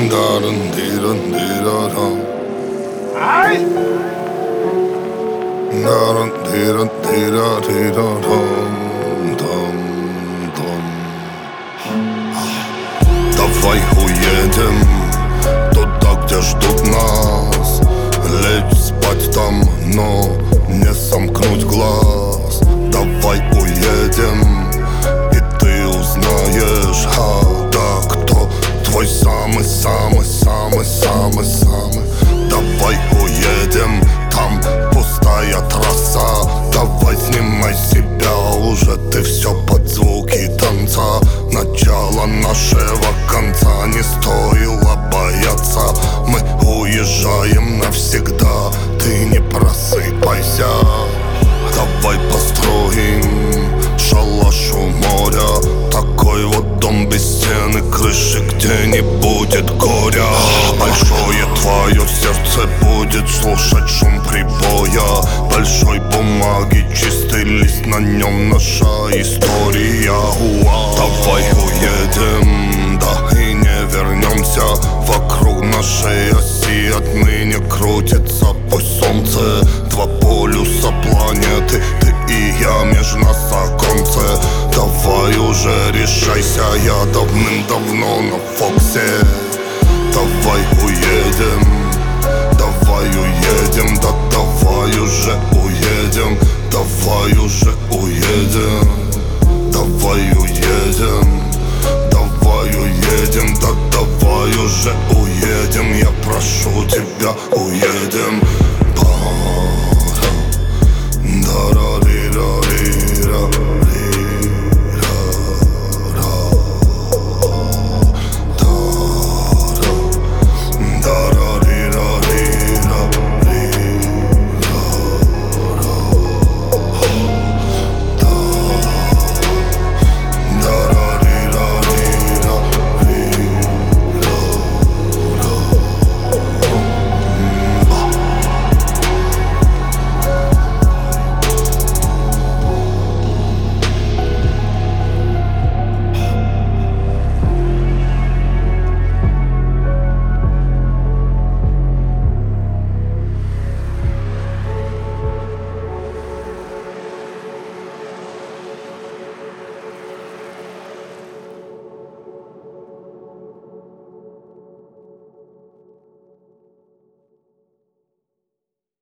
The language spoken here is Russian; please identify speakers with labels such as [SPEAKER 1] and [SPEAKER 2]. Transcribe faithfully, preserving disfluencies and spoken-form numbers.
[SPEAKER 1] Даран, диран, дирарам. Даран, диран, дирарирарам. Дам, дам. Давай уедем туда, где ждут нас. Лечь спать там, но не сомкнуть глаз. Давай уедем, и ты узнаешь, а, да, кто твой самый-самый-самый-самый-самый. Давай уедем, там пустая трасса. Давай снимай себя уже, ты все под звуки танца. Начало нашего конца, не стоило бояться. Мы уезжаем навсегда, ты не просыпайся. Давай построим шалаш у моря. Такой вот дом без стены, крыши, где не будет горя. Большое твое сердце будет слушать шум прибоя. Большой бумаги, чистый лист, на нем наша история. Уа. Давай уедем, да и не вернемся. Вокруг нашей оси отныне крутится пусть солнце. Два полюса планеты, ты и я, меж нас оконце. Давай уже решайся, я давным-давно на Фоксе. Давай уедем, давай уедем, да давай уже уедем. Давай уже уедем, давай уедем. Давай уедем, да давай уже уедем. Я прошу тебя, уедем.